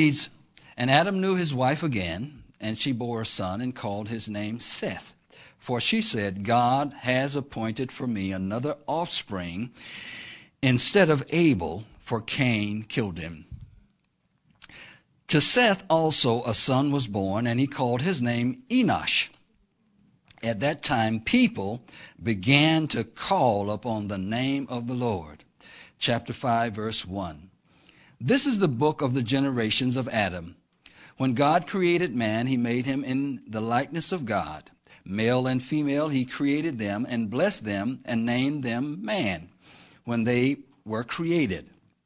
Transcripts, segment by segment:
reads, "And Adam knew his wife again, and she bore a son and called his name Seth. For she said, God has appointed for me another offspring instead of Abel, for Cain killed him. To Seth also a son was born, and he called his name Enosh. At that time people began to call upon the name of the Lord." Chapter 5, verse 1. This is the book of the generations of Adam. When God created man, he made him in the likeness of God. Male and female he created them, and blessed them, and named them man, when they were created.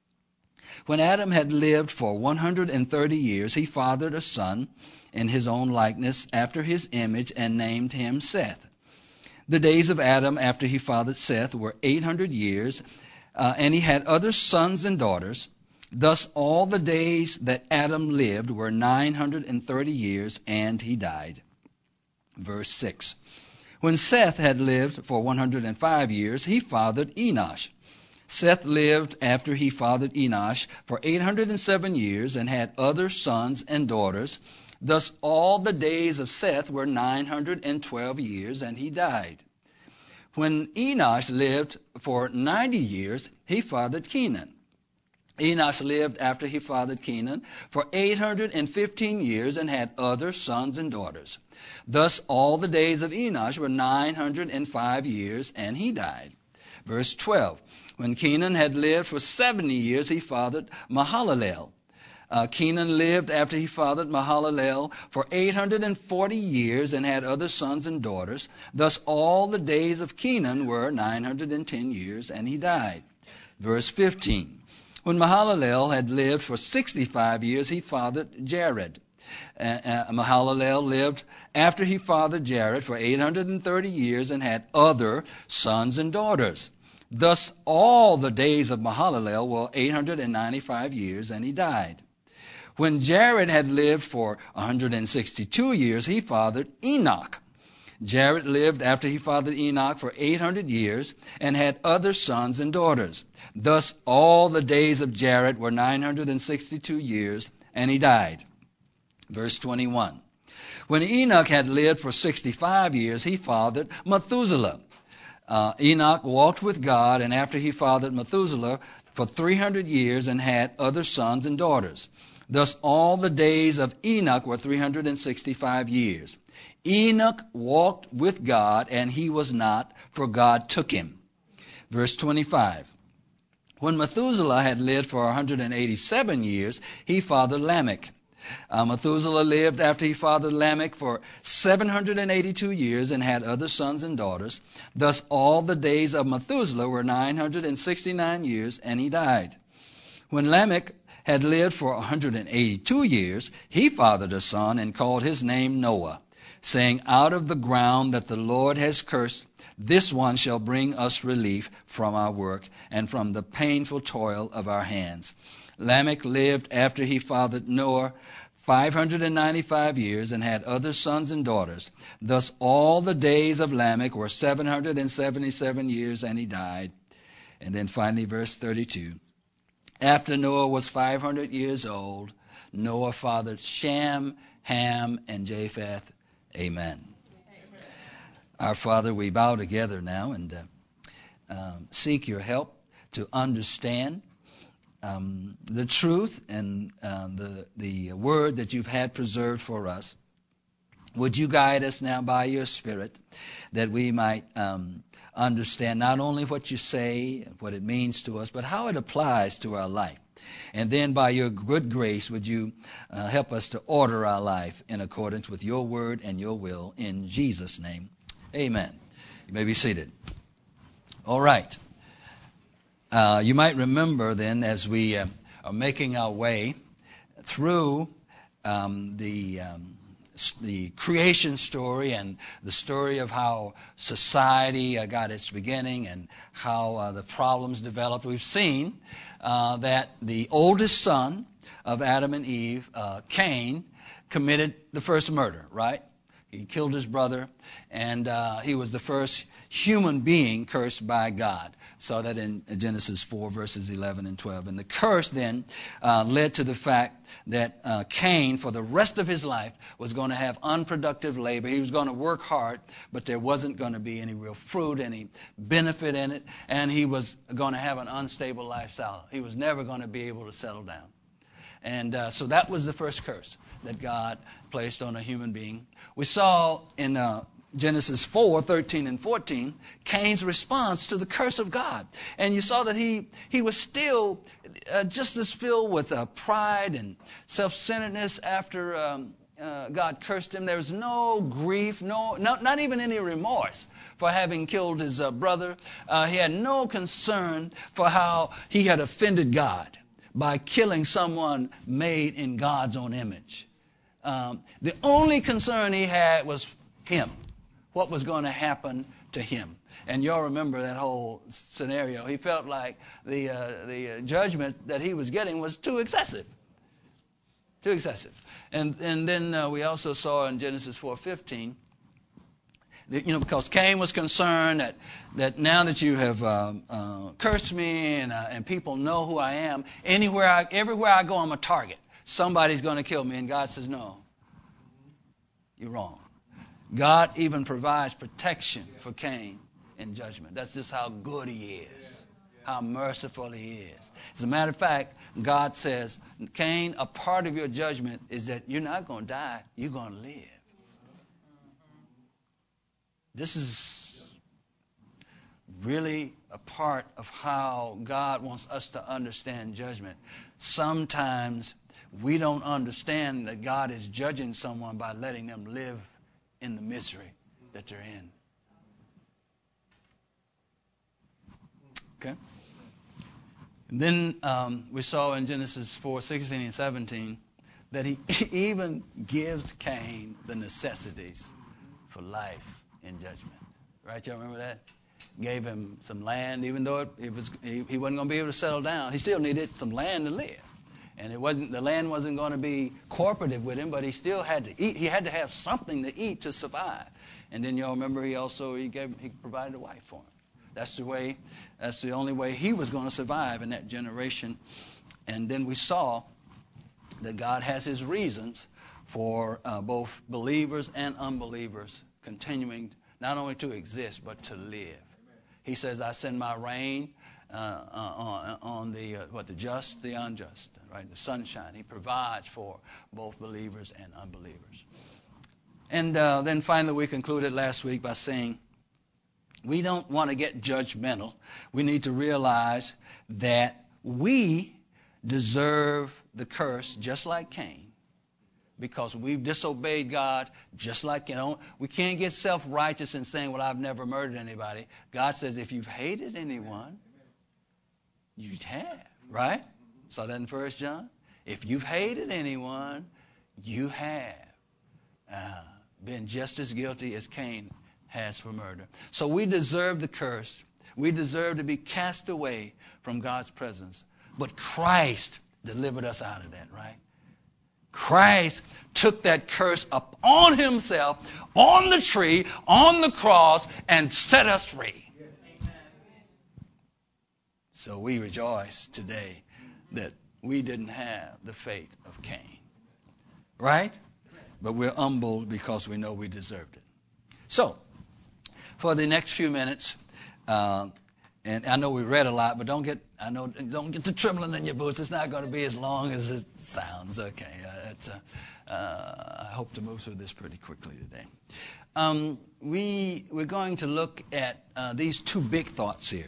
When Adam had lived for 130 years, he fathered a son in his own likeness, after his image, and named him Seth. The days of Adam after he fathered Seth were 800 years, and he had other sons and daughters. Thus all the days that Adam lived were 930 years, and he died. Verse 6. When Seth had lived for 105 years, he fathered Enosh. Seth lived after he fathered Enosh for 807 years, and had other sons and daughters. Thus all the days of Seth were 912 years, and he died. When Enosh lived for 90 years, he fathered Kenan. Enosh lived after he fathered Kenan for 815 years, and had other sons and daughters. Thus all the days of Enosh were 905 years, and he died. Verse 12. When Kenan had lived for 70 years, he fathered Mahalalel. Kenan lived after he fathered Mahalalel for 840 years, and had other sons and daughters. Thus all the days of Kenan were 910 years, and he died. Verse 15. When Mahalalel had lived for 65 years, he fathered Jared. Mahalalel lived after he fathered Jared for 830 years, and had other sons and daughters. Thus all the days of Mahalalel were 895 years, and he died. When Jared had lived for 162 years, he fathered Enoch. Jared lived after he fathered Enoch for 800 years, and had other sons and daughters. Thus all the days of Jared were 962 years, and he died. Verse 21. When Enoch had lived for 65 years, he fathered Methuselah. Enoch walked with God, and after he fathered Methuselah for 300 years, and had other sons and daughters. Thus all the days of Enoch were 365 years. Enoch walked with God, and he was not, for God took him. Verse 25. When Methuselah had lived for 187 years, he fathered Lamech. Methuselah lived after he fathered Lamech for 782 years, and had other sons and daughters. Thus all the days of Methuselah were 969 years, and he died. When Lamech had lived for 182 years, he fathered a son, and called his name Noah, saying, Out of the ground that the Lord has cursed, this one shall bring us relief from our work, and from the painful toil of our hands. Lamech lived after he fathered Noah 595 years, and had other sons and daughters. Thus all the days of Lamech were 777 years, and he died. And then finally, verse 32. After Noah was 500 years old, Noah fathered Shem, Ham, and Japheth. Amen. Our Father, we bow together now and seek your help to understand the truth and the word that you've had preserved for us. Would you guide us now by your Spirit, that we might understand not only what you say, what it means to us, but how it applies to our life. And then by your good grace, would you help us to order our life in accordance with your word and your will, in Jesus' name. Amen. You may be seated. All right. You might remember then, as we are making our way through the creation story and the story of how society got its beginning and how the problems developed, we've seen that the oldest son of Adam and Eve, Cain, committed the first murder, right? He killed his brother, and he was the first human being cursed by God. Saw that in Genesis 4, verses 11 and 12. And the curse then led to the fact that Cain, for the rest of his life, was going to have unproductive labor. He was going to work hard, but there wasn't going to be any real fruit, any benefit in it, and he was going to have an unstable lifestyle. He was never going to be able to settle down. And so that was the first curse that God placed on a human being. We saw in Genesis 4, 13 and 14, Cain's response to the curse of God. And you saw that he was still just as filled with pride and self-centeredness after God cursed him. There was no grief, not even any remorse for having killed his brother. He had no concern for how he had offended God by killing someone made in God's own image. The only concern he had was him, what was going to happen to him. And you'll remember that whole scenario. He felt like the judgment that he was getting was too excessive. Too excessive. And then we also saw in Genesis 4:15, because Cain was concerned that now that you have cursed me and people know who I am, everywhere I go, I'm a target. Somebody's going to kill me. And God says, no, you're wrong. God even provides protection for Cain in judgment. That's just how good he is, how merciful he is. As a matter of fact, God says, Cain, a part of your judgment is that you're not going to die, you're going to live. This is really a part of how God wants us to understand judgment. Sometimes we don't understand that God is judging someone by letting them live in the misery that they're in. Okay? And then we saw in Genesis 4:16 and 17 that he even gives Cain the necessities for life in judgment. Right? Y'all remember that? Gave him some land, even though he wasn't going to be able to settle down. He still needed some land to live. And the land wasn't going to be cooperative with him, but he still had to eat. He had to have something to eat to survive. And then y'all remember he provided a wife for him. That's the only way he was going to survive in that generation. And then we saw that God has his reasons for both believers and unbelievers continuing not only to exist but to live. He says, I send my rain on the just, the unjust, right? The sunshine. He provides for both believers and unbelievers. And then finally we concluded last week by saying we don't want to get judgmental. We need to realize that we deserve the curse just like Cain, because we've disobeyed God just like, we can't get self-righteous and saying, well, I've never murdered anybody. God says if you've hated anyone, you have, right? Saw that in 1 John. If you've hated anyone, you have been just as guilty as Cain has for murder. So we deserve the curse. We deserve to be cast away from God's presence. But Christ delivered us out of that, right? Christ took that curse upon himself, on the tree, on the cross, and set us free. So we rejoice today that we didn't have the fate of Cain. Right? But we're humbled because we know we deserved it. So, for the next few minutes, and I know we read a lot, but don't get the trembling in your boots. It's not going to be as long as it sounds. Okay, I hope to move through this pretty quickly today. We're going to look at these two big thoughts here.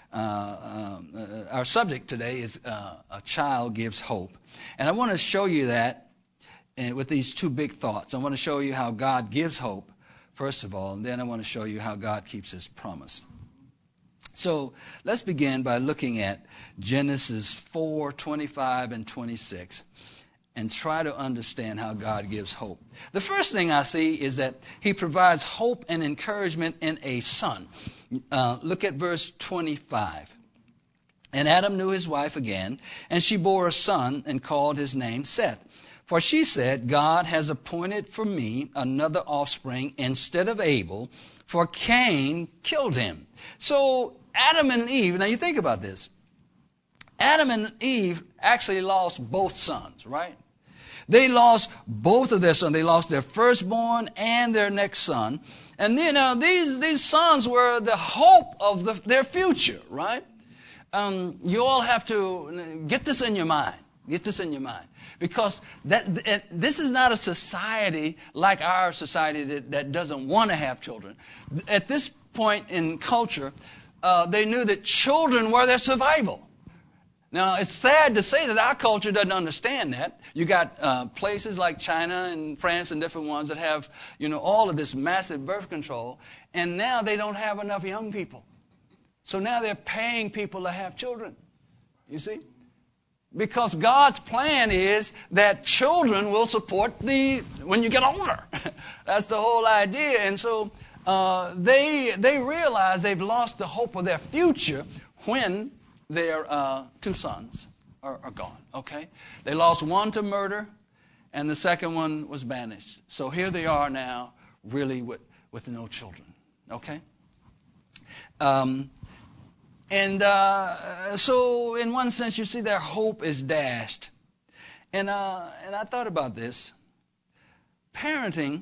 Our subject today is a child gives hope, and I want to show you that with these two big thoughts. I want to show you how God gives hope, first of all, and then I want to show you how God keeps his promise. So let's begin by looking at Genesis 4:25 and 26 and try to understand how God gives hope. The first thing I see is that he provides hope and encouragement in a son. Look at verse 25. And Adam knew his wife again, and she bore a son and called his name Seth. For she said, God has appointed for me another offspring instead of Abel, for Cain killed him. So Adam and Eve, now you think about this. Adam and Eve actually lost both sons, right? They lost both of their sons. They lost their firstborn and their next son. And these sons were the hope of their future, right? You all have to get this in your mind. Get this in your mind. Because this is not a society like our society that doesn't want to have children. At this point in culture, they knew that children were their survival. Now, it's sad to say that our culture doesn't understand that. You got places like China and France and different ones that have, all of this massive birth control, and now they don't have enough young people. So now they're paying people to have children. You see? Because God's plan is that children will support when you get older. That's the whole idea. And so they realize they've lost the hope of their future when their two sons are gone. Okay? They lost one to murder, and the second one was banished. So here they are now, really with no children. Okay? So in one sense, you see their hope is dashed. And I thought about this. Parenting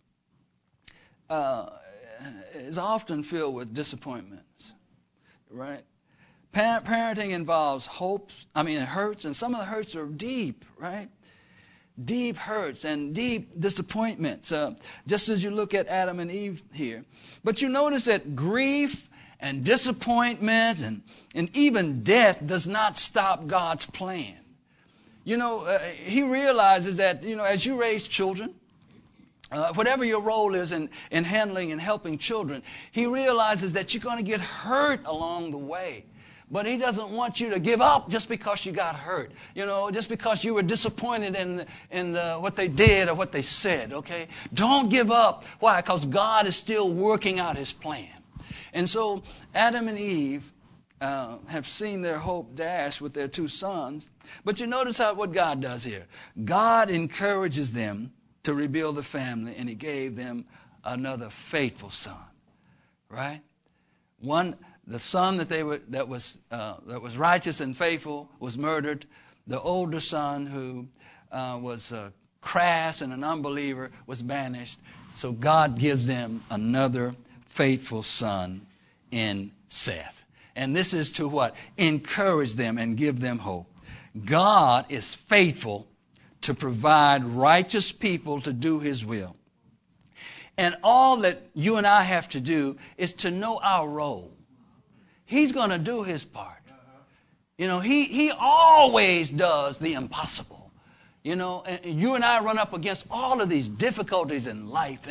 is often filled with disappointments, right? Parenting involves hurts, and some of the hurts are deep, right? Deep hurts and deep disappointments, just as you look at Adam and Eve here. But you notice that grief and disappointment and even death does not stop God's plan. He realizes that, as you raise children, whatever your role is in handling and helping children, he realizes that you're going to get hurt along the way. But he doesn't want you to give up just because you got hurt. Just because you were disappointed in what they did or what they said, okay? Don't give up. Why? Because God is still working out his plan. And so Adam and Eve have seen their hope dashed with their two sons. But you notice what God does here. God encourages them to rebuild the family, and he gave them another faithful son. Right? The son that was righteous and faithful was murdered. The older son, who was crass and an unbeliever, was banished. So God gives them another faithful son in Seth. And this is to what? Encourage them and give them hope. God is faithful to provide righteous people to do his will. And all that you and I have to do is to know our role. He's going to do his part. He always does the impossible. And you and I run up against all of these difficulties in life,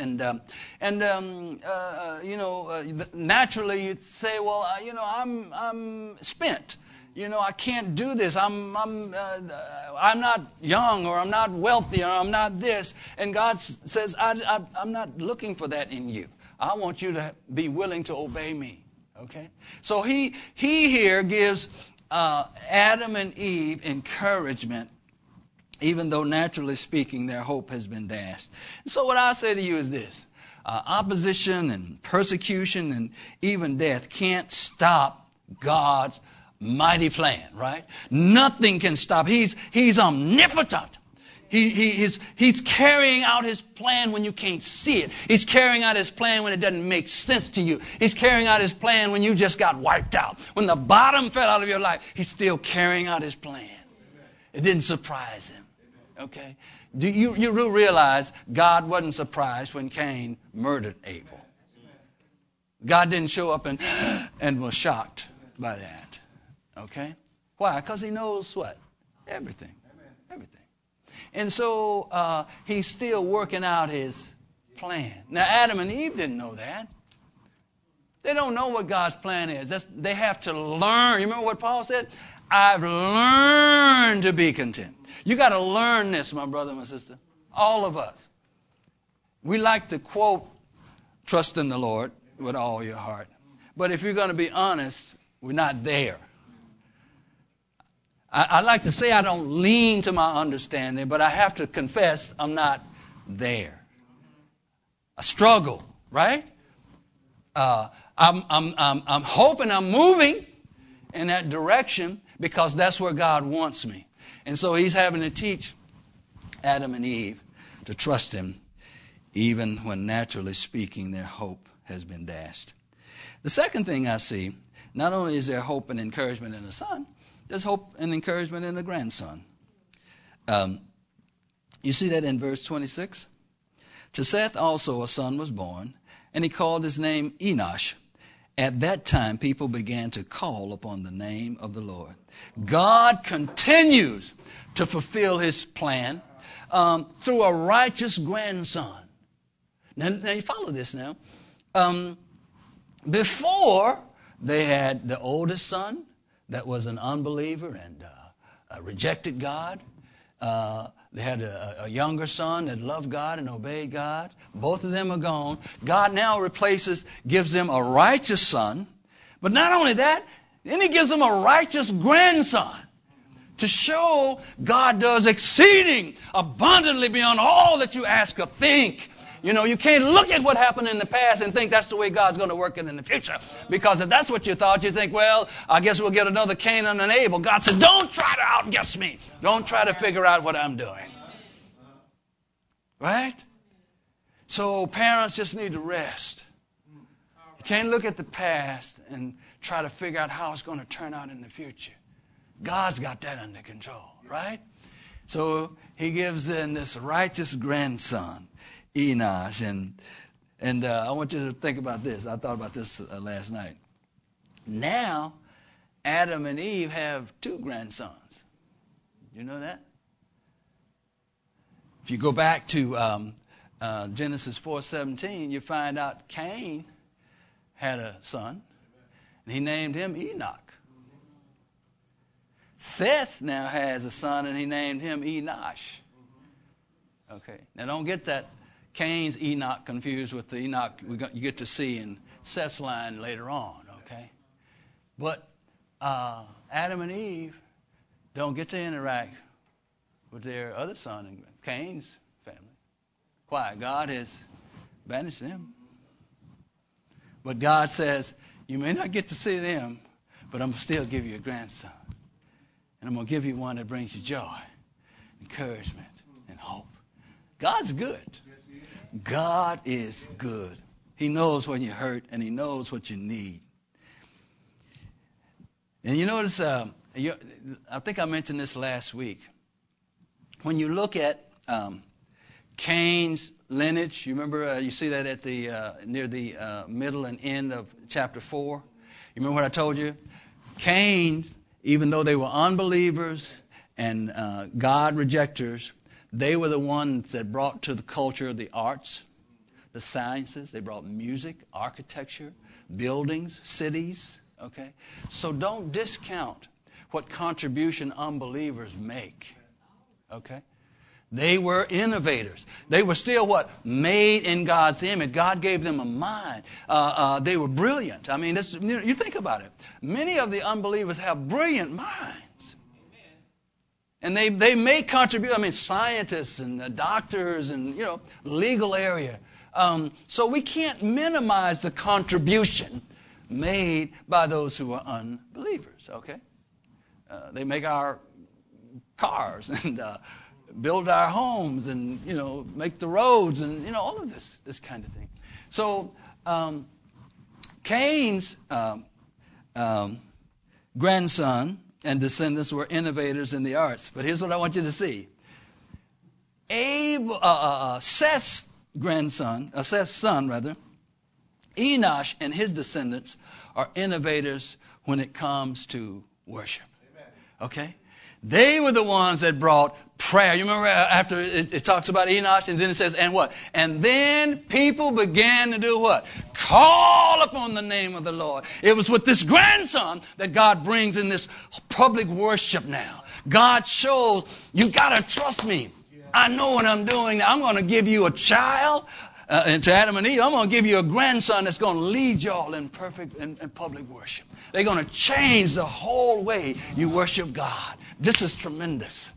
naturally you'd say, well, I'm spent. I can't do this. I'm not young, or I'm not wealthy, or I'm not this. And God says, I'm not looking for that in you. I want you to be willing to obey me. Okay? So he here gives Adam and Eve encouragement, even though naturally speaking their hope has been dashed. So what I say to you is this. Opposition and persecution and even death can't stop God's mighty plan, right? Nothing can stop. He's omnipotent. He's carrying out his plan when you can't see it. He's carrying out his plan when it doesn't make sense to you. He's carrying out his plan when you just got wiped out. When the bottom fell out of your life, he's still carrying out his plan. It didn't surprise him. Okay? Do you realize God wasn't surprised when Cain murdered Abel? God didn't show up and was shocked by that. Okay? Why? Because he knows what? Everything. Everything. And so he's still working out his plan. Now, Adam and Eve didn't know that. They don't know what God's plan is. They have to learn. You remember what Paul said? I've learned to be content. You got to learn this, my brother, my sister. All of us. We like to quote, trust in the Lord with all your heart. But if you're going to be honest, we're not there. I like to say I don't lean to my understanding, but I have to confess I'm not there. I struggle, right? I'm hoping I'm moving in that direction because that's where God wants me. And so he's having to teach Adam and Eve to trust him, even when naturally speaking their hope has been dashed. The second thing I see, not only is there hope and encouragement in the son, there's hope and encouragement in the grandson. You see that in verse 26? To Seth also a son was born, and he called his name Enosh. At that time, people began to call upon the name of the Lord. God continues to fulfill his plan through a righteous grandson. Now you follow this now. Before, they had the oldest son that was an unbeliever and rejected God. They had a younger son that loved God and obeyed God. Both of them are gone. God now gives them a righteous son. But not only that, then he gives them a righteous grandson to show God does exceeding abundantly beyond all that you ask or think. You know, you can't look at what happened in the past and think that's the way God's going to work it in the future. Because if that's what you thought, you think, well, I guess we'll get another Cain and an Abel. God said, don't try to outguess me. Don't try to figure out what I'm doing. Right? So parents just need to rest. You can't look at the past and try to figure out how it's going to turn out in the future. God's got that under control, right? So he gives them this righteous grandson, Enosh, and I want you to think about this. I thought about this last night. Now, Adam and Eve have two grandsons. You know that? If you go back to Genesis 4:17, you find out Cain had a son, and he named him Enoch. Seth now has a son, and he named him Enosh. Okay, now don't get that Cain's Enoch confused with the Enoch you get to see in Seth's line later on, okay? But Adam and Eve don't get to interact with their other son in Cain's family. Why? God has banished them. But God says, you may not get to see them, but I'm going to still give you a grandson. And I'm going to give you one that brings you joy, encouragement, and hope. God's good. God is good. He knows when you're hurt, and he knows what you need. And you notice, I think I mentioned this last week. When you look at Cain's lineage, you remember, you see that at the near the middle and end of chapter 4? You remember what I told you? Cain, even though they were unbelievers and God rejectors, they were the ones that brought to the culture the arts, the sciences. They brought music, architecture, buildings, cities. Okay? So don't discount what contribution unbelievers make. Okay? They were innovators. They were still what? Made in God's image. God gave them a mind. They were brilliant. I mean, you think about it. Many of the unbelievers have brilliant minds. And they may contribute. I mean, scientists and doctors and, legal area. So we can't minimize the contribution made by those who are unbelievers, okay? They make our cars and build our homes and, make the roads and, all of this kind of thing. So Cain's grandson and descendants were innovators in the arts. But here's what I want you to see. Seth's son, Enosh and his descendants are innovators when it comes to worship. Okay? They were the ones that brought prayer. You remember after it talks about Enosh, and then it says, and what? And then people began to do what? Call upon the name of the Lord. It was with this grandson that God brings in this public worship now. God shows, you got to trust me. I know what I'm doing. I'm going to give you a child and to Adam and Eve, I'm going to give you a grandson that's going to lead y'all in perfect and public worship. They're going to change the whole way you worship God. This is tremendous.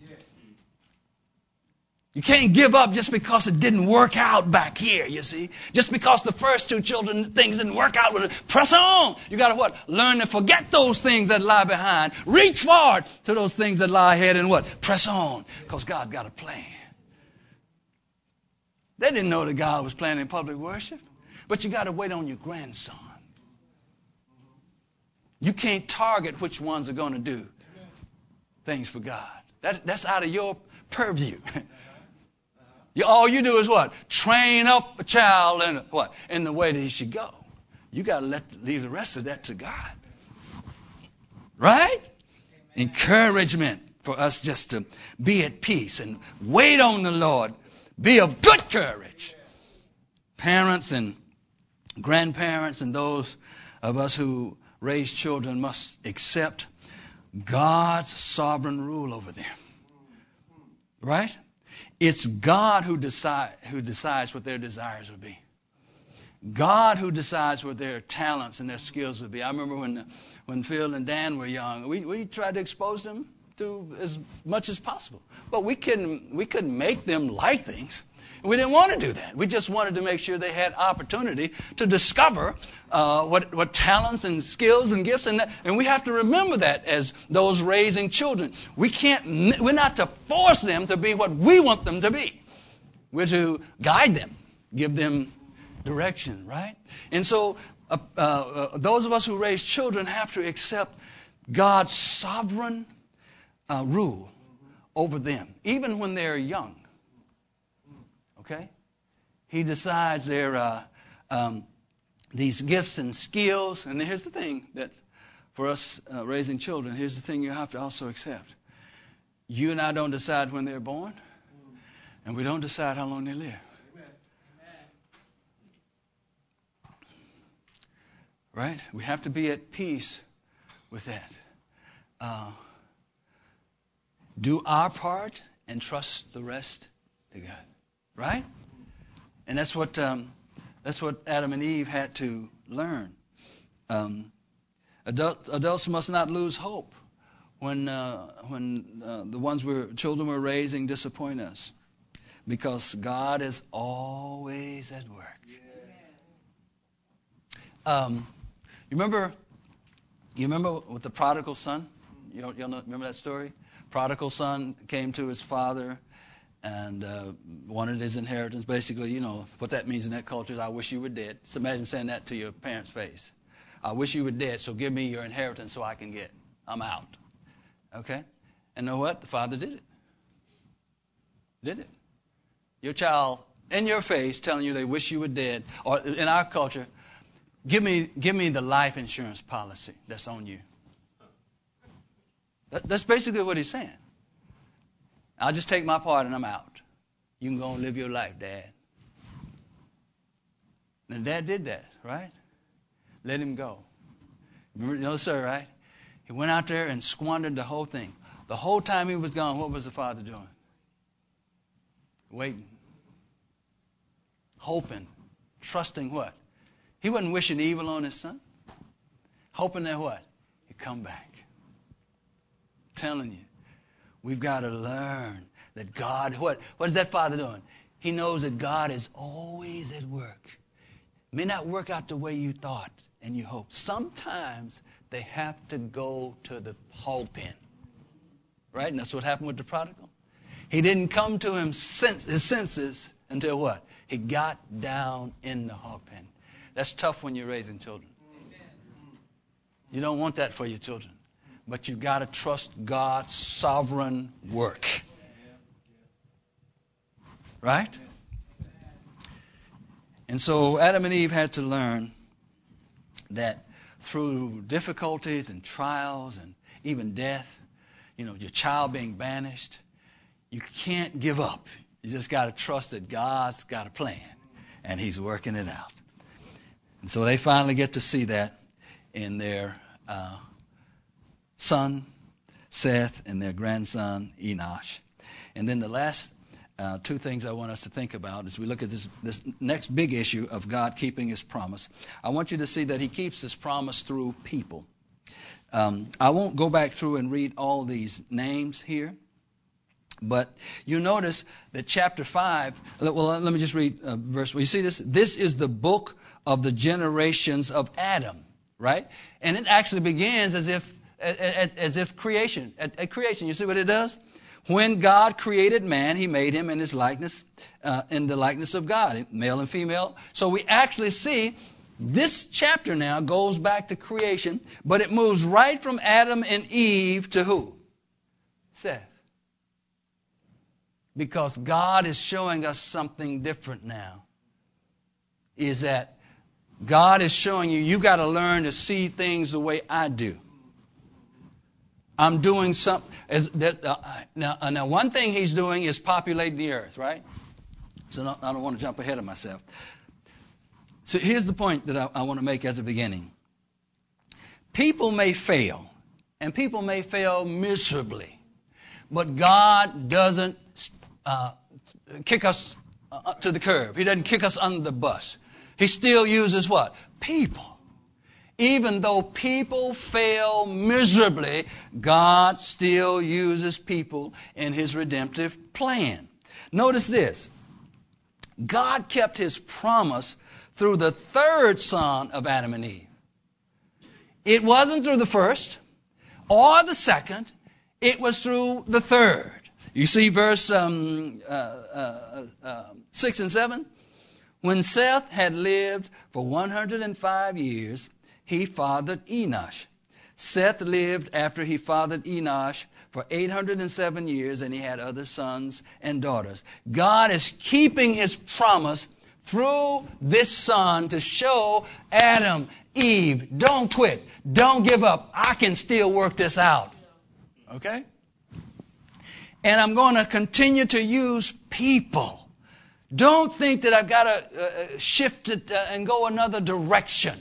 You can't give up just because it didn't work out back here, you see. Just because the first two children, things didn't work out with it. Press on. You got to what? Learn to forget those things that lie behind. Reach forward to those things that lie ahead and what? Press on. Because God got a plan. They didn't know that God was planning public worship. But you got to wait on your grandson. You can't target which ones are going to do things for God. That's out of your purview. All you do is what? Train up a child in what? In the way that he should go. You got to leave the rest of that to God. Right? Amen. Encouragement for us just to be at peace and wait on the Lord. Be of good courage. Parents and grandparents and those of us who raise children must accept God's sovereign rule over them. Right? It's God who decides what their desires will be. God who decides what their talents and their skills will be. I remember when Phil and Dan were young, we tried to expose them to as much as possible. But we couldn't make them like things. We didn't want to do that. We just wanted to make sure they had opportunity to discover what talents and skills and gifts, and we have to remember that as those raising children. We're not to force them to be what we want them to be. We're to guide them, give them direction, right? And so those of us who raise children have to accept God's sovereign rule over them, even when they're young. Okay? He decides these gifts and skills. And here's the thing that for us raising children, here's the thing you have to also accept. You and I don't decide when they're born, and we don't decide how long they live. Amen. Right? We have to be at peace with that. Do our part and trust the rest to God. Right? And that's what Adam and Eve had to learn. Adults must not lose hope when the children we're raising disappoint us, because God is always at work. You remember with the prodigal son? Y'all remember that story? Prodigal son came to his father and wanted his inheritance. Basically, you know what that means in that culture is, I wish you were dead. So imagine saying that to your parents' face. I wish you were dead, so give me your inheritance so I can get. I'm out. Okay? And know what? The father did it. Did it. Your child in your face telling you they wish you were dead. Or in our culture, give me the life insurance policy that's on you. That's basically what he's saying. I'll just take my part and I'm out. You can go and live your life, Dad. And Dad did that, right? Let him go. Remember, no sir, right? He went out there and squandered the whole thing. The whole time he was gone, what was the father doing? Waiting. Hoping. Trusting what? He wasn't wishing evil on his son. Hoping that what? He'd come back. Telling you. We've got to learn that God, what is that father doing? He knows that God is always at work. It may not work out the way you thought and you hoped. Sometimes they have to go to the hog pen. Right? And that's what happened with the prodigal. He didn't come to his senses until what? He got down in the hog pen. That's tough when you're raising children. You don't want that for your children. But you've got to trust God's sovereign work. Right? And so Adam and Eve had to learn that through difficulties and trials and even death, your child being banished, you can't give up. You just got to trust that God's got a plan and He's working it out. And so they finally get to see that in their son Seth and their grandson Enosh. And then the last two things I want us to think about as we look at this next big issue of God keeping His promise. I want you to see that He keeps His promise through people. I won't go back through and read all these names here, but you notice that chapter 5, well, let me just read verse 1. You see this? This is the book of the generations of Adam, right? And it actually begins as if creation. At creation, you see what it does? When God created man, He made him in His likeness, in the likeness of God, male and female. So we actually see this chapter now goes back to creation, but it moves right from Adam and Eve to who? Seth. Because God is showing us something different now. Is that God is showing you got to learn to see things the way I do. I'm doing something. Now, one thing He's doing is populating the earth, right? So I don't want to jump ahead of myself. So here's the point that I want to make as a beginning. People may fail, and people may fail miserably, but God doesn't kick us to the curb. He doesn't kick us under the bus. He still uses what? People. Even though people fail miserably, God still uses people in His redemptive plan. Notice this. God kept His promise through the third son of Adam and Eve. It wasn't through the first or the second. It was through the third. You see verse 6 and 7? When Seth had lived for 105 years, he fathered Enosh. Seth lived after he fathered Enosh for 807 years, and he had other sons and daughters. God is keeping His promise through this son to show Adam, Eve, don't quit, don't give up. I can still work this out. Okay? And I'm going to continue to use people. Don't think that I've got to shift it and go another direction.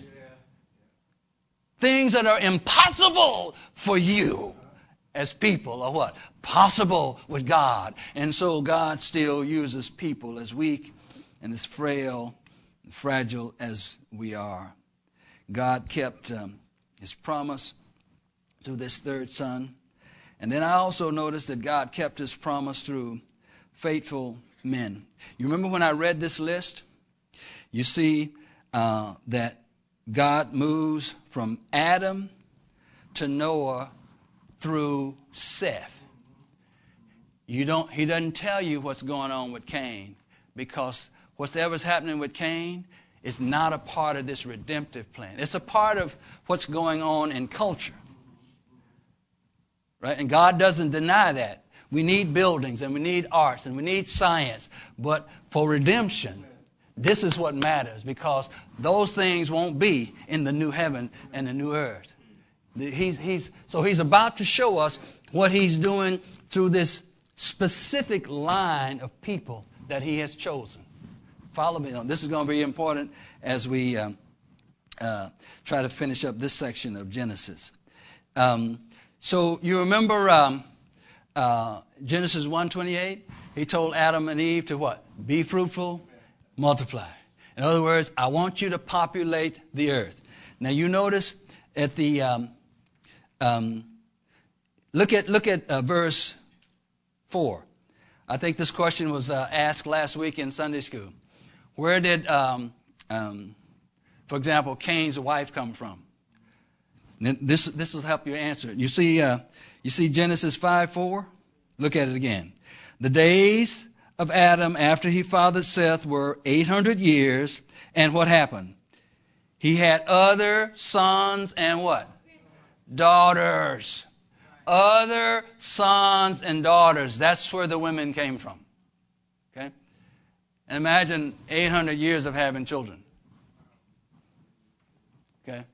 Things that are impossible for you as people are what? Possible with God. And so God still uses people as weak and as frail and fragile as we are. God kept His promise through this third son. And then I also noticed that God kept His promise through faithful men. You remember when I read this list? You see that God moves from Adam to Noah through Seth. He doesn't tell you what's going on with Cain, because whatever's happening with Cain is not a part of this redemptive plan. It's a part of what's going on in culture. Right? And God doesn't deny that. We need buildings and we need arts and we need science. But for redemption, this is what matters, because those things won't be in the new heaven and the new earth. So He's about to show us what He's doing through this specific line of people that He has chosen. Follow me on. This is going to be important as we try to finish up this section of Genesis. So you remember Genesis 1:28? He told Adam and Eve to what? Be fruitful, multiply. In other words, I want you to populate the earth. Now you notice at the look at verse 4. I think this question was asked last week in Sunday school. Where did, for example, Cain's wife come from? This will help you answer it. You see Genesis 5:4? Look at it again. The days of Adam after he fathered Seth were 800 years, and what happened? He had other sons and what? Daughters. Other sons and daughters. That's where the women came from. Okay? And imagine 800 years of having children. Okay?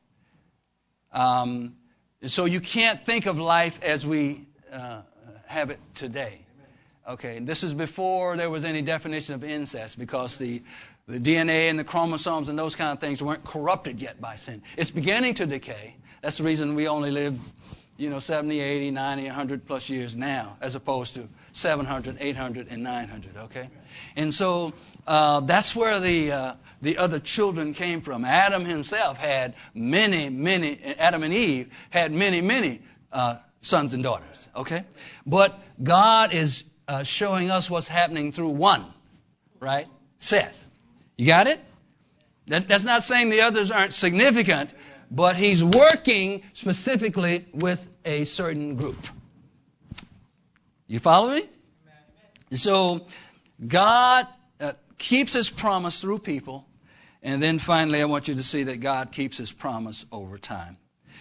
So you can't think of life as we have it today. Okay, this is before there was any definition of incest, because the DNA and the chromosomes and those kind of things weren't corrupted yet by sin. It's beginning to decay. That's the reason we only live, 70, 80, 90, 100 plus years now, as opposed to 700, 800, and 900, okay? And so that's where the other children came from. Adam himself had Adam and Eve had many sons and daughters, okay? But God is showing us what's happening through one, right? Seth. You got it? That's not saying the others aren't significant, but he's working specifically with a certain group. You follow me? So God keeps his promise through people. And then finally, I want you to see that God keeps his promise over time.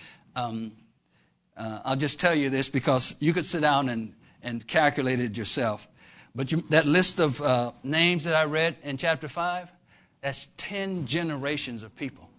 I'll just tell you this because you could sit down and calculate it yourself. But that list of names that I read in chapter 5, that's 10 generations of people.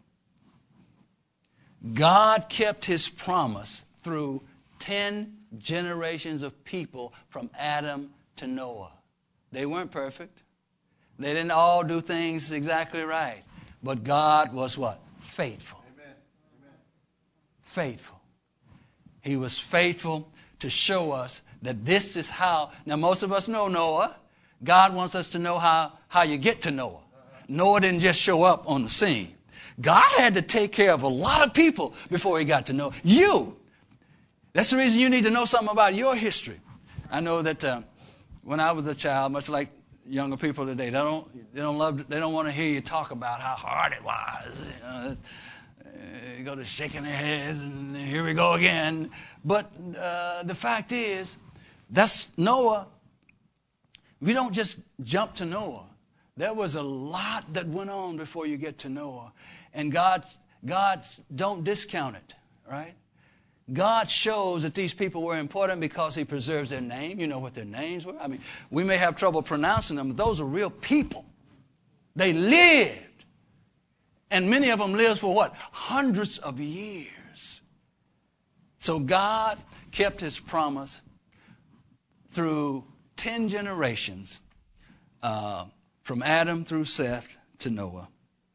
God kept his promise through 10 generations of people from Adam to Noah. They weren't perfect. They didn't all do things exactly right. But God was what? Faithful. Amen. Faithful. He was faithful to show us that this is how. Now, most of us know Noah. God wants us to know how you get to Noah. Noah didn't just show up on the scene. God had to take care of a lot of people before he got to know you. That's the reason you need to know something about your history. I know that when I was a child, much like younger people today, they don't want to hear you talk about how hard it was. You go to shaking their heads, and here we go again. But the fact is, that's Noah. We don't just jump to Noah. There was a lot that went on before you get to Noah. And God don't discount it, right? God shows that these people were important because he preserves their name. You know what their names were? I mean, we may have trouble pronouncing them, but those are real people. They lived. And many of them lived for what? Hundreds of years. So God kept his promise through 10 generations, from Adam through Seth to Noah.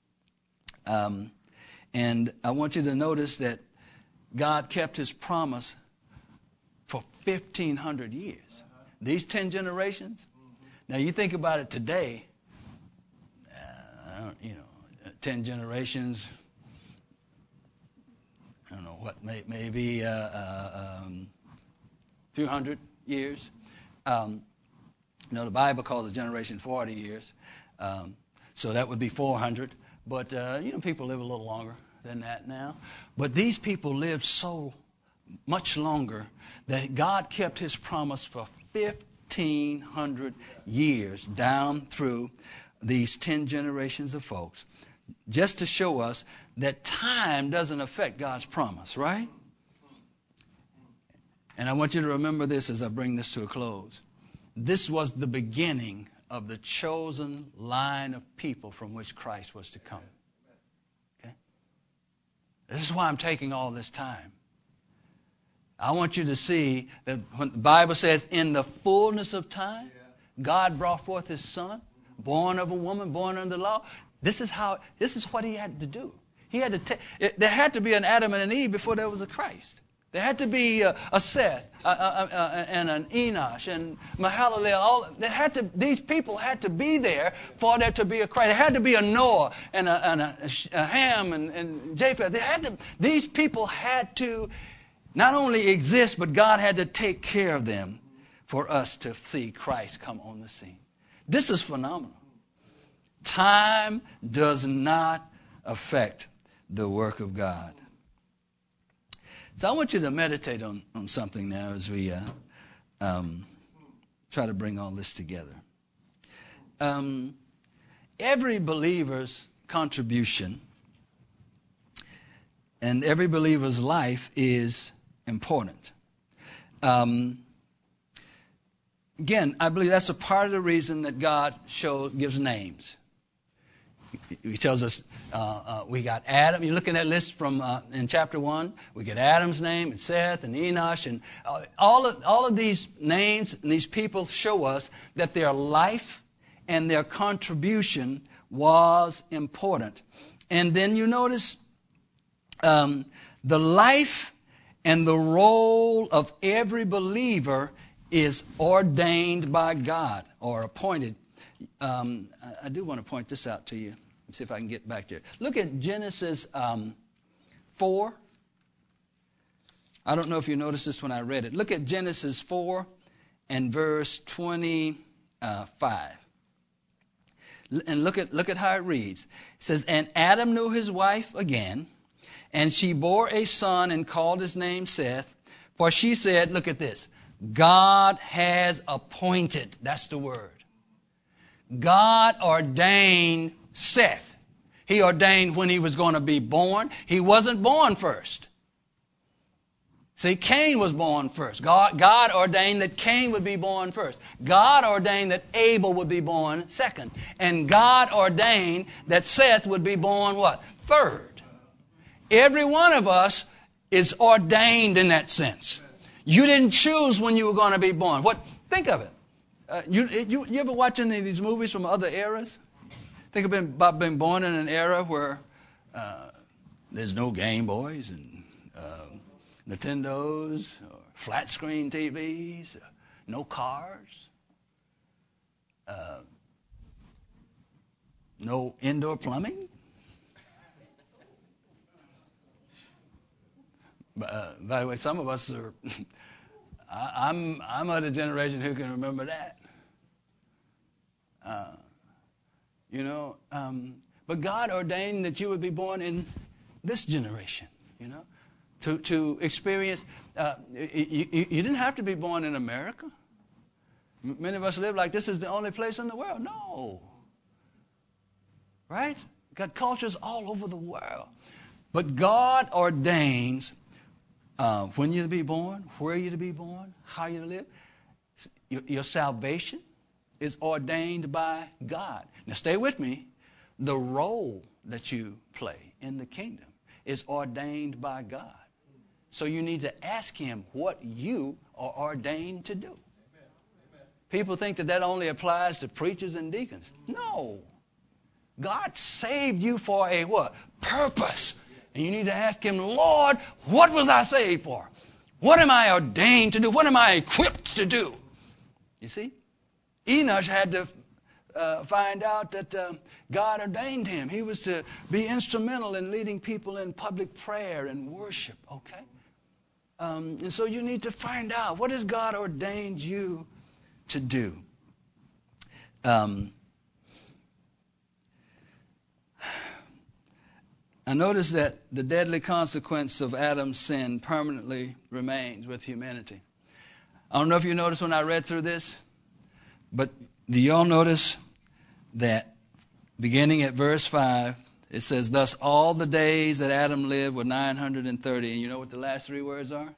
And I want you to notice that God kept his promise for 1,500 years. These 10 generations. Now you think about it today, 10 generations, I don't know what, maybe a few hundred years. The Bible calls a generation 40 years. So that would be 400. But, people live a little longer than that now. But these people lived so much longer that God kept his promise for 1,500 years down through these 10 generations of folks, just to show us that time doesn't affect God's promise, right? And I want you to remember this as I bring this to a close. This was the beginning of the chosen line of people from which Christ was to come. Okay? This is why I'm taking all this time. I want you to see that when the Bible says, in the fullness of time, God brought forth his son, born of a woman, born under the law. This is what he had to do. There had to be an Adam and an Eve before there was a Christ. There had to be a Seth and an Enosh and Mahalalel. These people had to be there for there to be a Christ. There had to be a Noah and a Ham and Japheth. These people had to not only exist, but God had to take care of them for us to see Christ come on the scene. This is phenomenal. Time does not affect the work of God. So I want you to meditate on something now as we try to bring all this together. Every believer's contribution and every believer's life is important. Again, I believe that's a part of the reason that God gives names. He tells us we got Adam. You look at that list from in chapter 1. We get Adam's name and Seth and Enosh and all of these names and these people show us that their life and their contribution was important. And then you notice the life And the role of every believer is ordained by God or appointed. I do want to point this out to you. Let's see if I can get back there. Look at Genesis 4. I don't know if you noticed this when I read it. Look at Genesis 4 and verse 25. And look at how it reads. It says, "And Adam knew his wife again, and she bore a son and called his name Seth. For she said," look at this, "God has appointed," that's the word. God ordained Seth. He ordained when he was going to be born. He wasn't born first. See, Cain was born first. God ordained that Cain would be born first. God ordained that Abel would be born second. And God ordained that Seth would be born what? Third. Every one of us is ordained in that sense. You didn't choose when you were going to be born. Think of it. You ever watch any of these movies from other eras? Think about being born in an era where there's no Game Boys and Nintendos, or flat screen TVs, no cars, no indoor plumbing. By the way, some of us are. I'm of the generation who can remember that. But God ordained that you would be born in this generation. To experience, you didn't have to be born in America. Many of us live like this is the only place in the world. No. Right? Got cultures all over the world. But God ordains when you're to be born, where you're to be born, how you're to live. Your salvation is ordained by God. Now stay with me. The role that you play in the kingdom is ordained by God. So you need to ask him what you are ordained to do. People think that only applies to preachers and deacons. No. God saved you for a what? Purpose. And you need to ask him, Lord, what was I saved for? What am I ordained to do? What am I equipped to do? You see? Enoch had to find out that God ordained him. He was to be instrumental in leading people in public prayer and worship. Okay? And so you need to find out, what has God ordained you to do? I notice that the deadly consequence of Adam's sin permanently remains with humanity. I don't know if you noticed when I read through this, but do you all notice that beginning at verse 5, it says, "Thus all the days that Adam lived were 930. And you know what the last three words are?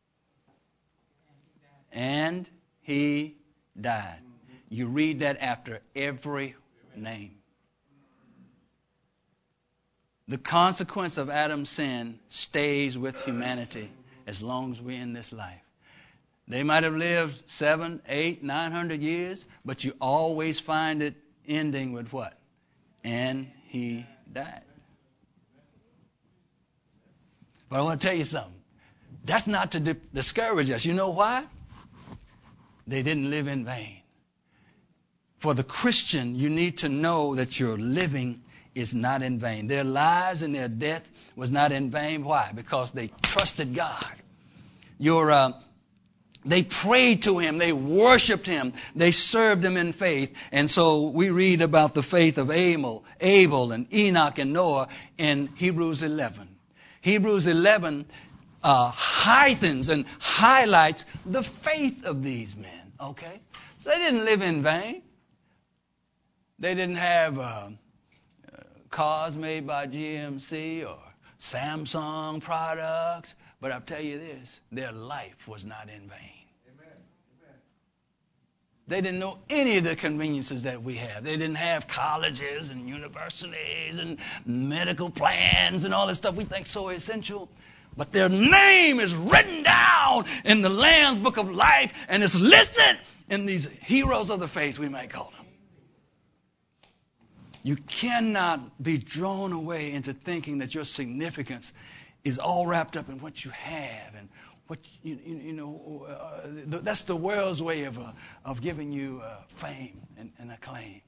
And he died. You read that after every name. The consequence of Adam's sin stays with humanity as long as we're in this life. They might have lived 700, 800, 900 years, but you always find it ending with what? And he died. But I want to tell you something. That's not to discourage us. You know why? They didn't live in vain. For the Christian, you need to know that your living is not in vain. Their lives and their death was not in vain. Why? Because they trusted God. They prayed to him. They worshiped him. They served him in faith. And so we read about the faith of Abel and Enoch and Noah in Hebrews 11. Hebrews 11 heightens and highlights the faith of these men. Okay? So they didn't live in vain. They didn't have cars made by GMC or Samsung products. But I'll tell you this, their life was not in vain. Amen. They didn't know any of the conveniences that we have. They didn't have colleges and universities and medical plans and all this stuff we think so essential. But their name is written down in the Lamb's Book of Life, and it's listed in these heroes of the faith, we might call them. You cannot be drawn away into thinking that your significance is all wrapped up in what you have and what that's the world's way of giving you fame and acclaim.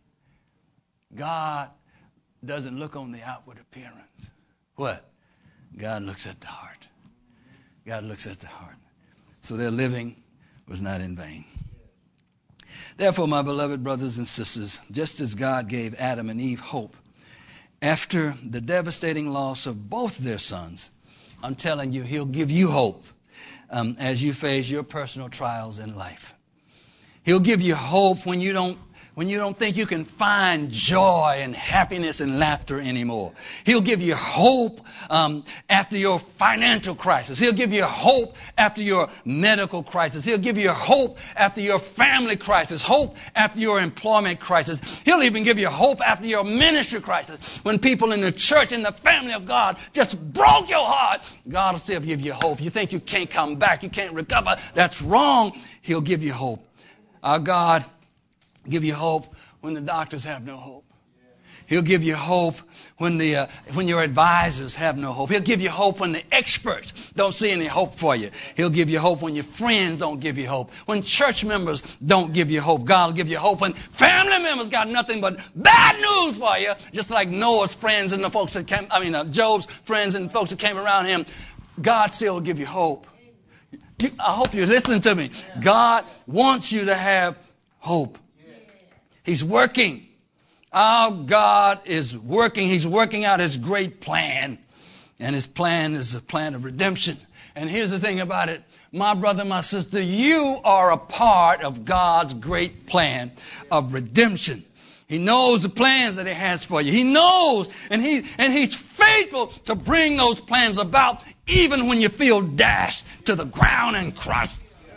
God doesn't look on the outward appearance. What? God looks at the heart. God looks at the heart. So their living was not in vain. Therefore, my beloved brothers and sisters, just as God gave Adam and Eve hope after the devastating loss of both their sons, I'm telling you, he'll give you hope as you face your personal trials in life. He'll give you hope when you don't think you can find joy and happiness and laughter anymore. He'll give you hope after your financial crisis. He'll give you hope after your medical crisis. He'll give you hope after your family crisis, hope after your employment crisis. He'll even give you hope after your ministry crisis. When people in the church, in the family of God, just broke your heart, God will still give you hope. You think you can't come back, you can't recover. That's wrong. He'll give you hope. Our God give you hope when the doctors have no hope. He'll give you hope when your advisors have no hope. He'll give you hope when the experts don't see any hope for you. He'll give you hope when your friends don't give you hope. When church members don't give you hope. God will give you hope when family members got nothing but bad news for you. Just like Noah's friends and the folks that came, Job's friends and folks that came around him. God still will give you hope. I hope you're listening to me. God wants you to have hope. He's working. Our God is working. He's working out His great plan. And His plan is a plan of redemption. And here's the thing about it. My brother, my sister, you are a part of God's great plan of redemption. He knows the plans that He has for you. He knows, and He's faithful to bring those plans about even when you feel dashed to the ground and crushed.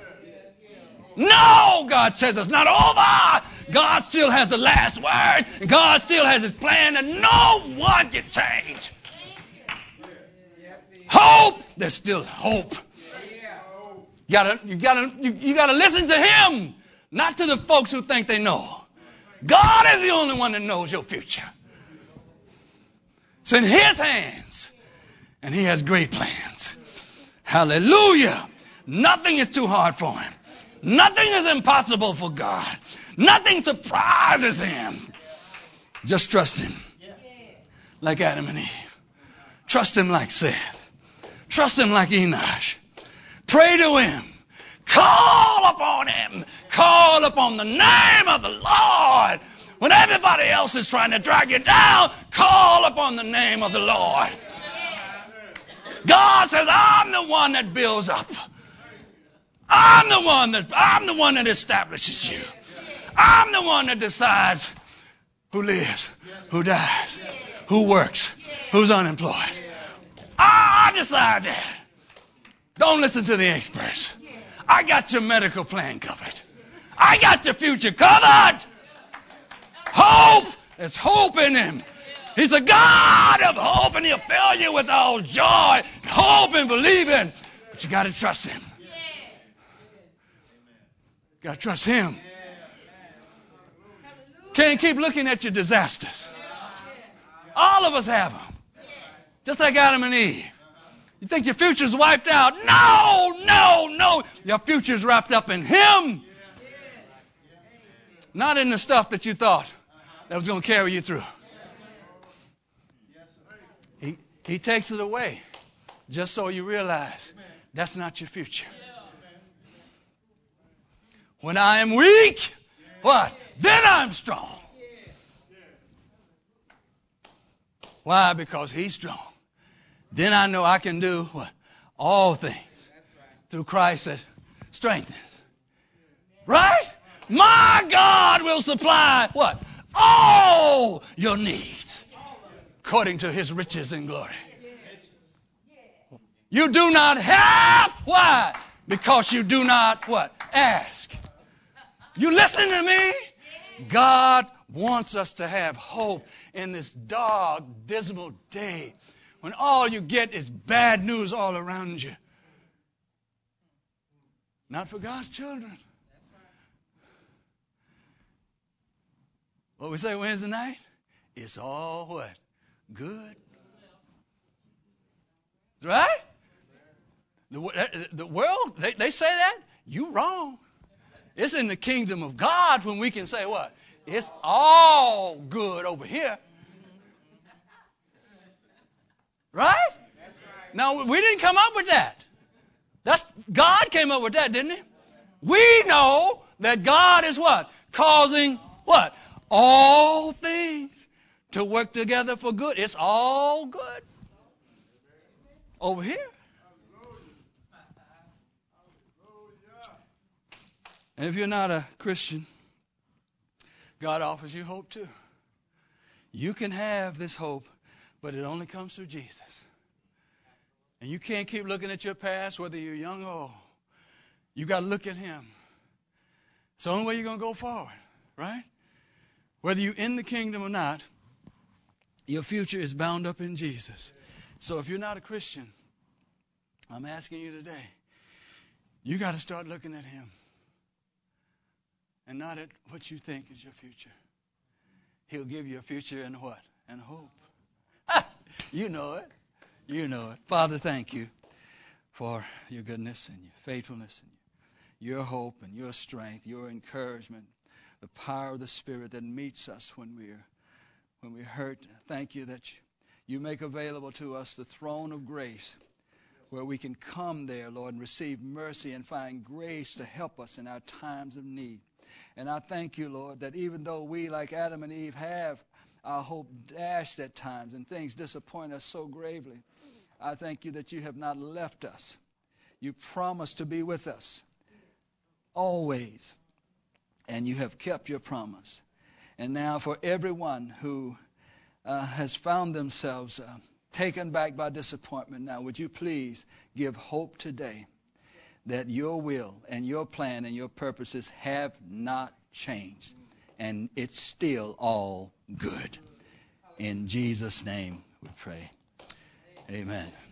No, God says it's not over. God still has the last word. And God still has His plan, and no one can change. Hope. There's still hope. You gotta listen to Him, not to the folks who think they know. God is the only one that knows your future. It's in His hands, and He has great plans. Hallelujah. Nothing is too hard for Him. Nothing is impossible for God. Nothing surprises Him. Just trust Him. Like Adam and Eve. Trust Him like Seth. Trust Him like Enosh. Pray to Him. Call upon Him. Call upon the name of the Lord. When everybody else is trying to drag you down, call upon the name of the Lord. God says, I'm the one that builds up. I'm the one that establishes you. I'm the one that decides who lives, who dies, who works, who's unemployed. I decide that. Don't listen to the experts. I got your medical plan covered. I got your future covered. Hope. There's hope in Him. He's a God of hope, and He'll fill you with all joy, hope, and believing. But you got to trust Him. Got to trust Him. Can't keep looking at your disasters. All of us have them. Just like Adam and Eve. You think your future's wiped out? No. Your future's wrapped up in Him. Not in the stuff that you thought that was going to carry you through. He takes it away just so you realize that's not your future. When I am weak, what? Then I'm strong. Why? Because He's strong. Then I know I can do what? All things through Christ that strengthens. Right? My God will supply what? All your needs according to His riches and glory. You do not have. Why? Because you do not what? Ask. You listen to me? God wants us to have hope in this dark, dismal day when all you get is bad news all around you. Not for God's children. What we say Wednesday night? It's all what? Good. Right? The world, they say that? You wrong. It's in the kingdom of God when we can say what? It's all good over here. Right? Now, we didn't come up with that. God came up with that, didn't he? We know that God is what? Causing what? All things to work together for good. It's all good over here. And if you're not a Christian, God offers you hope too. You can have this hope, but it only comes through Jesus. And you can't keep looking at your past, whether you're young or old. You got to look at him. It's the only way you're going to go forward, right? Whether you're in the kingdom or not, your future is bound up in Jesus. So if you're not a Christian, I'm asking you today, you got to start looking at him. And not at what you think is your future. He'll give you a future and what? And hope. You know it. You know it. Father, thank you for your goodness and your faithfulness and your hope and your strength, your encouragement, the power of the Spirit that meets us when we're hurt. Thank you that you make available to us the throne of grace where we can come there, Lord, and receive mercy and find grace to help us in our times of need. And I thank you, Lord, that even though we, like Adam and Eve, have our hope dashed at times and things disappoint us so gravely, I thank you that you have not left us. You promised to be with us always, and you have kept your promise. And now for everyone who has found themselves taken back by disappointment, now would you please give hope today that your will and your plan and your purposes have not changed. And it's still all good. In Jesus' name we pray. Amen.